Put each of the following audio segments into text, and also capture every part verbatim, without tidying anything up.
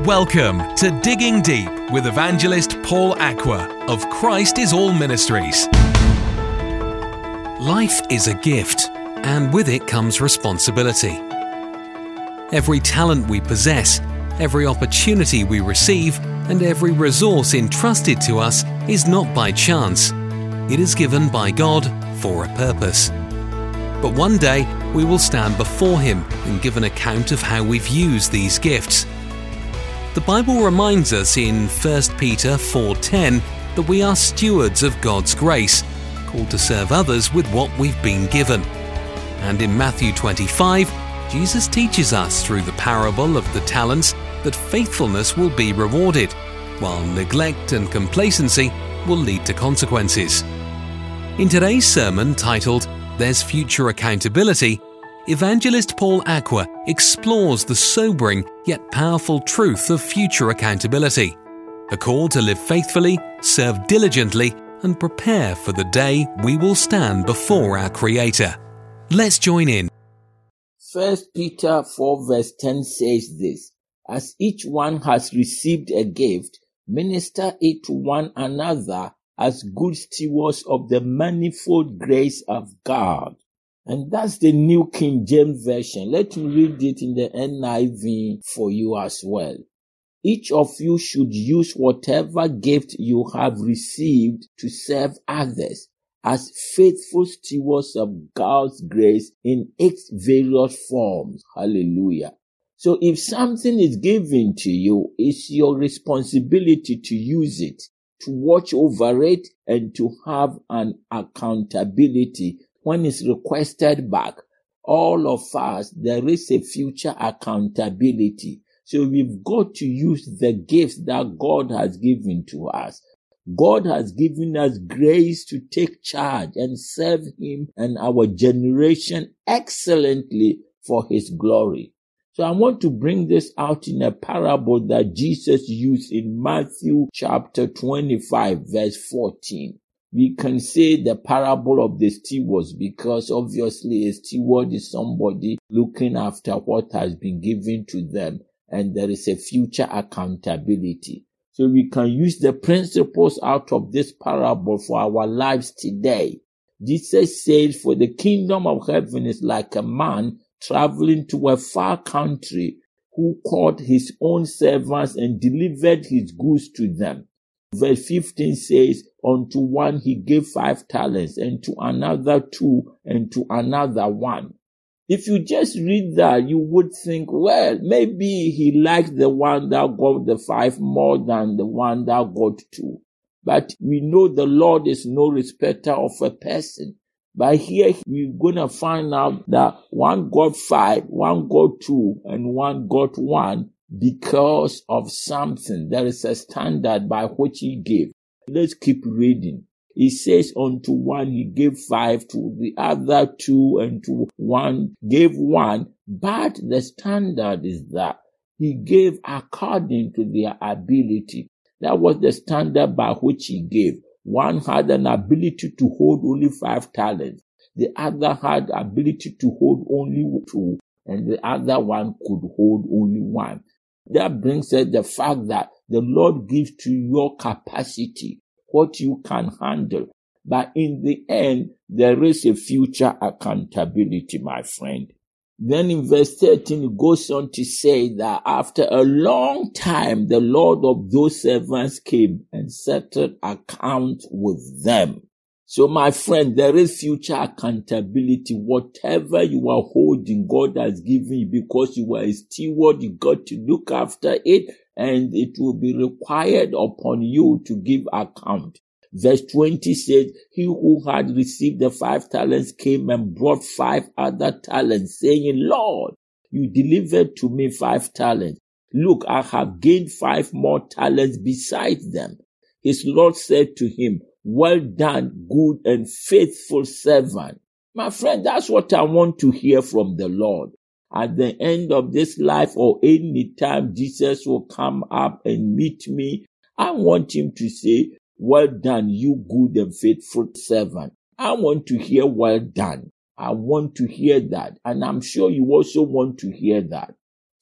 Welcome to Digging Deep with evangelist Paul Aqua of Christ is All Ministries. Life is a gift, and with it comes responsibility. Every talent we possess, every opportunity we receive, and every resource entrusted to us is not by chance. It is given by God for a purpose. But one day, we will stand before Him and give an account of how we've used these gifts. The Bible reminds us in First Peter four ten that we are stewards of God's grace, called to serve others with what we've been given. And in Matthew twenty-five, Jesus teaches us through the parable of the talents that faithfulness will be rewarded, while neglect and complacency will lead to consequences. In today's sermon titled, There's Future Accountability, Evangelist Paul Aqua explores the sobering yet powerful truth of future accountability, a call to live faithfully, serve diligently, and prepare for the day we will stand before our Creator. Let's join in. First Peter four verse ten says this, As each one has received a gift, minister it to one another as good stewards of the manifold grace of God. And that's the New King James Version. Let me read it in the N I V for you as well. Each of you should use whatever gift you have received to serve others as faithful stewards of God's grace in its various forms. Hallelujah. So if something is given to you, it's your responsibility to use it, to watch over it, and to have an accountability when it's requested back. All of us, there is a future accountability. So we've got to use the gifts that God has given to us. God has given us grace to take charge and serve Him and our generation excellently for His glory. So I want to bring this out in a parable that Jesus used in Matthew chapter twenty-five, verse fourteen. We can say the parable of the stewards because obviously a steward is somebody looking after what has been given to them, and there is a future accountability. So we can use the principles out of this parable for our lives today. Jesus says, for the kingdom of heaven is like a man traveling to a far country who called his own servants and delivered his goods to them. Verse fifteen says, unto one he gave five talents, and to another two, and to another one. If you just read that, you would think, well, maybe he liked the one that got the five more than the one that got two. But we know the Lord is no respecter of a person. But here we're going to find out that one got five, one got two, and one got one because of something. There is a standard by which he gave. Let's keep reading. He says, unto one he gave five, to the other two, and to one gave one. But the standard is that he gave according to their ability. That was the standard by which he gave. One had an ability to hold only five talents. The other had ability to hold only two, and the other one could hold only one. That brings us the fact that the Lord gives to your capacity what you can handle. But in the end, there is a future accountability, my friend. Then in verse thirteen, it goes on to say that after a long time, the Lord of those servants came and settled account with them. So my friend, there is future accountability. Whatever you are holding, God has given you because you are a steward. You got to look after it, and it will be required upon you to give account. Verse twenty said, he who had received the five talents came and brought five other talents, saying, Lord, you delivered to me five talents. Look, I have gained five more talents besides them. His Lord said to him, well done, good and faithful servant. My friend, that's what I want to hear from the Lord. At the end of this life, or any time Jesus will come up and meet me, I want him to say, well done, you good and faithful servant. I want to hear well done. I want to hear that. And I'm sure you also want to hear that.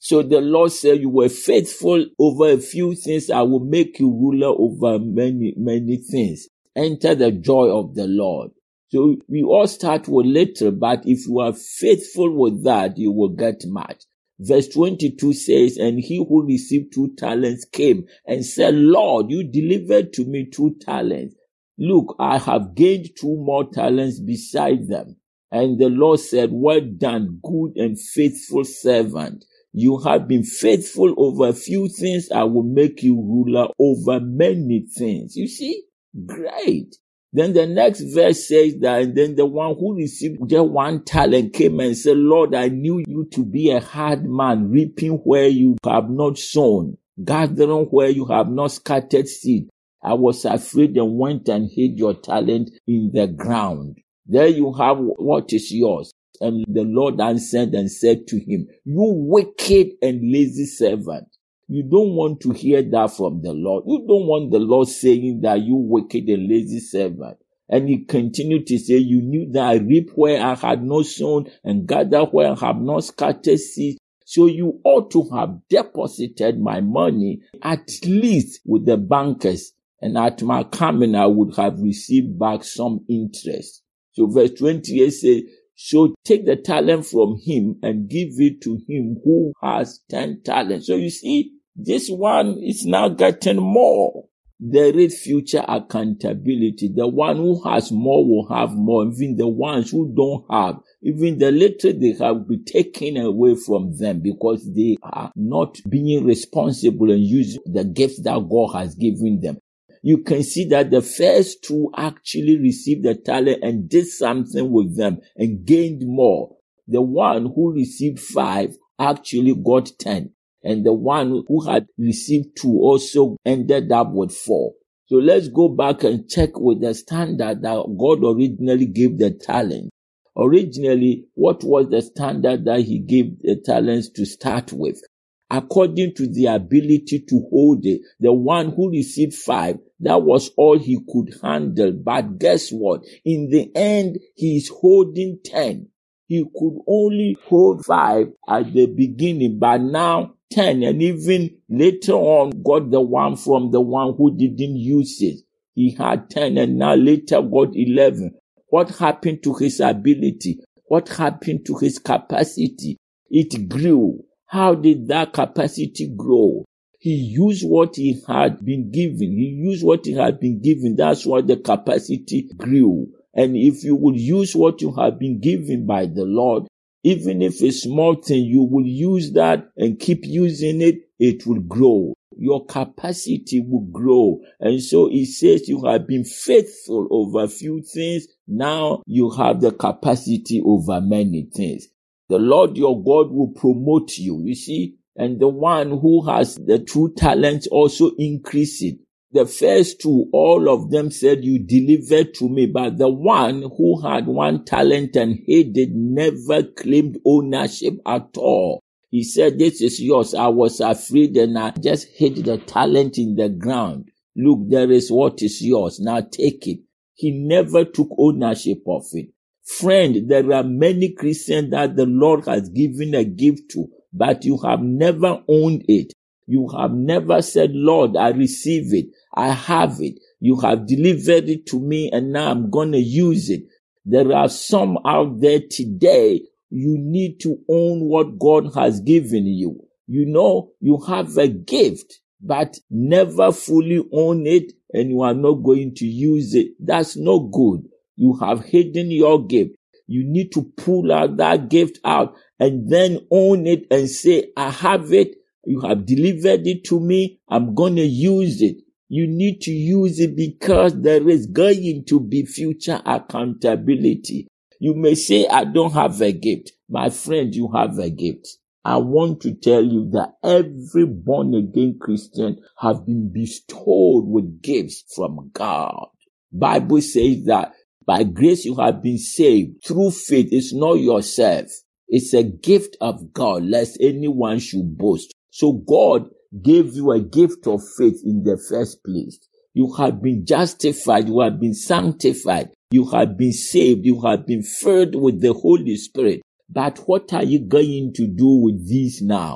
So the Lord said, you were faithful over a few things. I will make you ruler over many, many things. Enter the joy of the Lord. So we all start with little, but if you are faithful with that, you will get much. Verse twenty-two says, and he who received two talents came and said, Lord, you delivered to me two talents. Look, I have gained two more talents beside them. And the Lord said, well done, good and faithful servant. You have been faithful over a few things. I will make you ruler over many things. You see? Great. Then the next verse says that, and then the one who received just one talent came and said, Lord, I knew you to be a hard man, reaping where you have not sown, gathering where you have not scattered seed. I was afraid and went and hid your talent in the ground. There you have what is yours. And the Lord answered and said to him, you wicked and lazy servant. You don't want to hear that from the Lord. You don't want the Lord saying that you wicked and lazy servant. And he continued to say, you knew that I reap where I had not sown and gather where I have not scattered seed. So you ought to have deposited my money at least with the bankers. And at my coming, I would have received back some interest. So verse twenty-eight says, so take the talent from him and give it to him who has ten talents. So you see, this one is now getting more. There is future accountability. The one who has more will have more. Even the ones who don't have, even the little they have will be taken away from them because they are not being responsible and using the gifts that God has given them. You can see that the first two actually received the talent and did something with them and gained more. The one who received five actually got ten. And the one who had received two also ended up with four. So let's go back and check with the standard that God originally gave the talent. Originally, what was the standard that he gave the talents to start with? According to the ability to hold it, the one who received five, that was all he could handle. But guess what? In the end, he is holding ten. He could only hold five at the beginning, but now ten, and even later on got the one from the one who didn't use it. He had ten and now later got eleven. What happened to his ability? What happened to his capacity? It grew. How did that capacity grow? He used what he had been given. He used what he had been given. That's why the capacity grew. And if you will use what you have been given by the Lord, even if a small thing, you will use that and keep using it, it will grow. Your capacity will grow. And so it says you have been faithful over a few things. Now you have the capacity over many things. The Lord your God will promote you, you see, and the one who has the true talents also increase it. The first two, all of them said, you delivered to me, but the one who had one talent and hid it never claimed ownership at all. He said, this is yours. I was afraid and I just hid the talent in the ground. Look, there is what is yours. Now take it. He never took ownership of it. Friend, there are many Christians that the Lord has given a gift to, but you have never owned it. You have never said, Lord, I receive it. I have it. You have delivered it to me and now I'm going to use it. There are some out there today. You need to own what God has given you. You know, you have a gift, but never fully own it and you are not going to use it. That's no good. You have hidden your gift. You need to pull out that gift out and then own it and say, I have it. You have delivered it to me. I'm going to use it. You need to use it because there is going to be future accountability. You may say, I don't have a gift. My friend, you have a gift. I want to tell you that every born-again Christian have been bestowed with gifts from God. Bible says that by grace you have been saved through faith. It's not yourself. It's a gift of God, lest anyone should boast. So God gave you a gift of faith in the first place. You have been justified. You have been sanctified. You have been saved. You have been filled with the Holy Spirit. But what are you going to do with these now?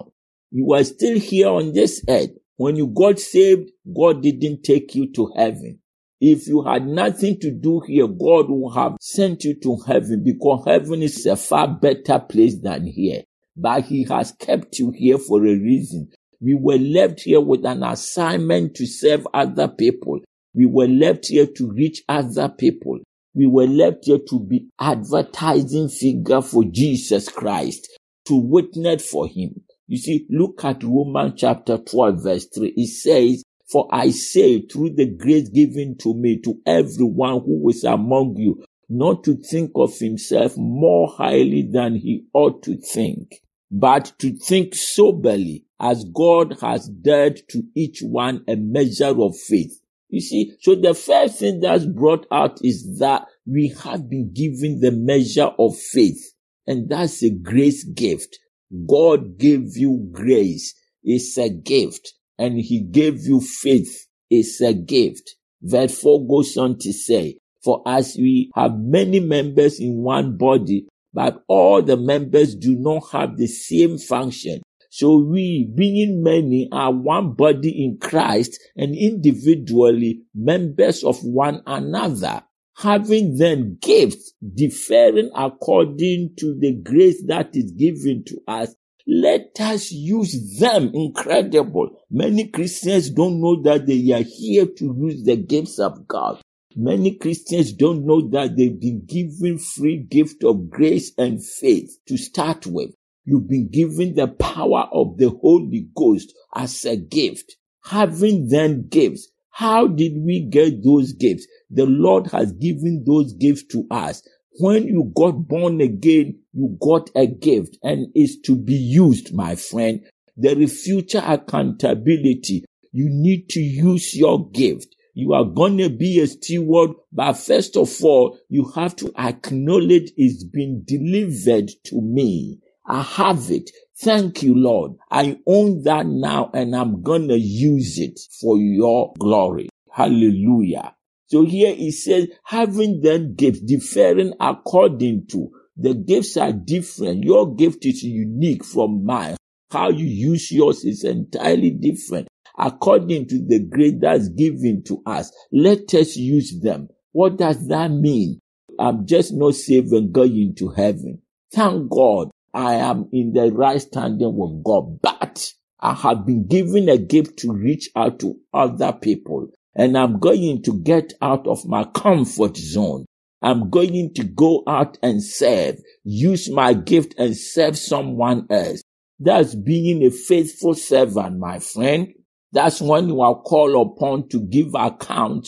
You are still here on this earth. When you got saved, God didn't take you to heaven. If you had nothing to do here, God would have sent you to heaven, because heaven is a far better place than here. But he has kept you here for a reason. We were left here with an assignment to serve other people. We were left here to reach other people. We were left here to be advertising figure for Jesus Christ, to witness for him. You see, look at Romans chapter twelve verse three. It says, "For I say, through the grace given to me, to everyone who is among you, not to think of himself more highly than he ought to think, but to think soberly, as God has dealt to each one a measure of faith." You see, so the first thing that's brought out is that we have been given the measure of faith, and that's a grace gift. God gave you grace. It's a gift. And he gave you faith. It's a gift. Verse four goes on to say, "For as we have many members in one body, but all the members do not have the same function, so we, being many, are one body in Christ, and individually members of one another, having then gifts differing according to the grace that is given to us. Let us use them." Incredible. Many Christians don't know that they are here to use the gifts of God. Many Christians don't know that they've been given free gift of grace and faith to start with. You've been given the power of the Holy Ghost as a gift. Having then gifts. How did we get those gifts? The Lord has given those gifts to us. When you got born again, you got a gift, and it's to be used, my friend. There is future accountability. You need to use your gift. You are going to be a steward, but first of all, you have to acknowledge it's been delivered to me. I have it. Thank you, Lord. I own that now, and I'm going to use it for your glory. Hallelujah. So here it says, having then gifts differing according to. The gifts are different. Your gift is unique from mine. How you use yours is entirely different. According to the grace that's given to us, let us use them. What does that mean? I'm just not saved and going to heaven. Thank God I am in the right standing with God, but I have been given a gift to reach out to other people. And I'm going to get out of my comfort zone. I'm going to go out and serve, use my gift and serve someone else. That's being a faithful servant, my friend. That's when you are called upon to give account.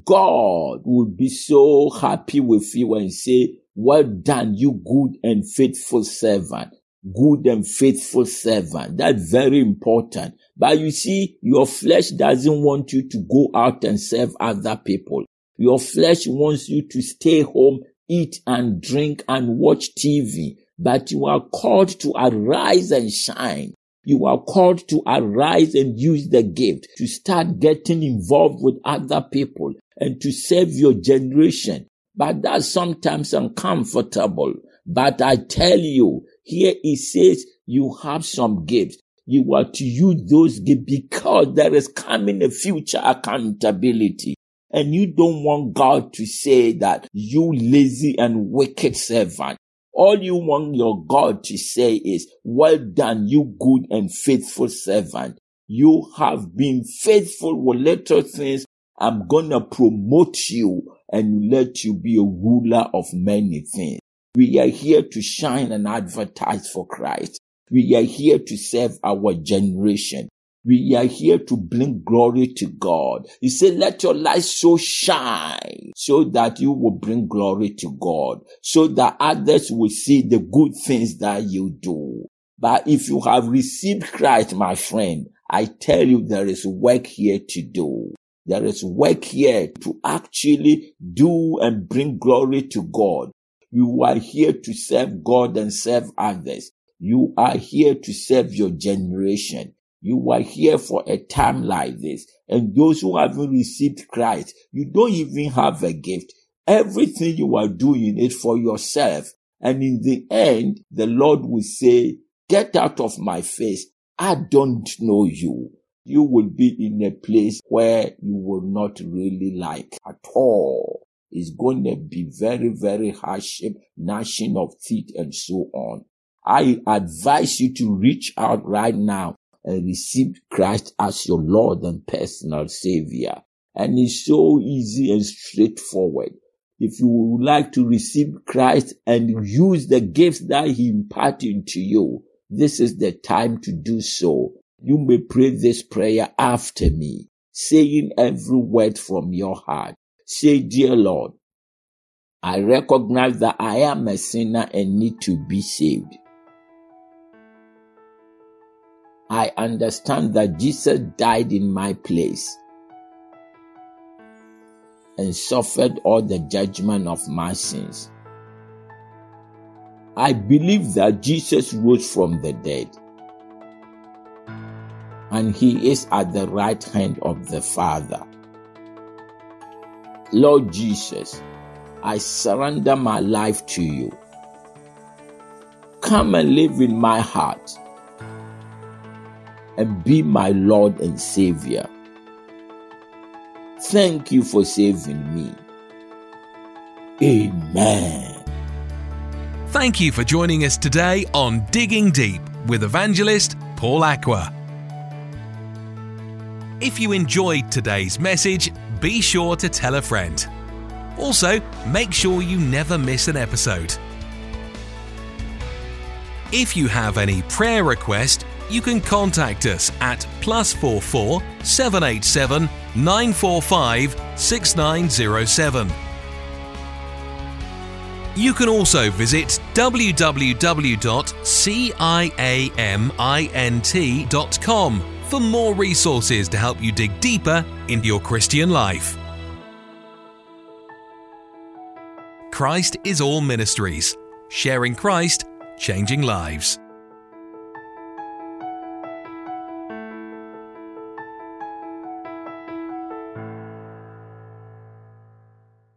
God will be so happy with you and say, "Well done, you good and faithful servant." Good and faithful servant. That's very important. But you see, your flesh doesn't want you to go out and serve other people. Your flesh wants you to stay home, eat and drink and watch T V. But you are called to arise and shine. You are called to arise and use the gift to start getting involved with other people and to serve your generation. But that's sometimes uncomfortable. But I tell you, here it says you have some gifts. You are to use those gifts because there is coming a future accountability. And you don't want God to say that you lazy and wicked servant. All you want your God to say is, "Well done, you good and faithful servant. You have been faithful with little things. I'm going to promote you and let you be a ruler of many things." We are here to shine and advertise for Christ. We are here to serve our generation. We are here to bring glory to God. He said, "Let your light so shine so that you will bring glory to God, so that others will see the good things that you do." But if you have received Christ, my friend, I tell you there is work here to do. There is work here to actually do and bring glory to God. You are here to serve God and serve others. You are here to serve your generation. You are here for a time like this. And those who haven't received Christ, you don't even have a gift. Everything you are doing is for yourself. And in the end, the Lord will say, "Get out of my face. I don't know you, you will be in a place where you will not really like at all. It's going to be very, very hardship, gnashing of teeth and so on. I advise you to reach out right now and receive Christ as your Lord and personal Savior. And it's so easy and straightforward. If you would like to receive Christ and use the gifts that He imparted into you, this is the time to do so. You may pray this prayer after me, saying every word from your heart. Say, Dear Lord, I recognize that I am a sinner and need to be saved. I understand that Jesus died in my place and suffered all the judgment of my sins. I believe that Jesus rose from the dead and He is at the right hand of the Father. Lord Jesus, I surrender my life to You. Come and live in my heart and be my Lord and Savior. Thank You for saving me. Amen. Thank you for joining us today on Digging Deep with Evangelist Paul Aqua. If you enjoyed today's message, be sure to tell a friend. Also, make sure you never miss an episode. If you have any prayer request, you can contact us at plus four four seven eight seven nine four five six nine zero seven. You can also visit w w w dot ciamint dot com for more resources to help you dig deeper into your Christian life. Christ is All Ministries, sharing Christ, changing lives.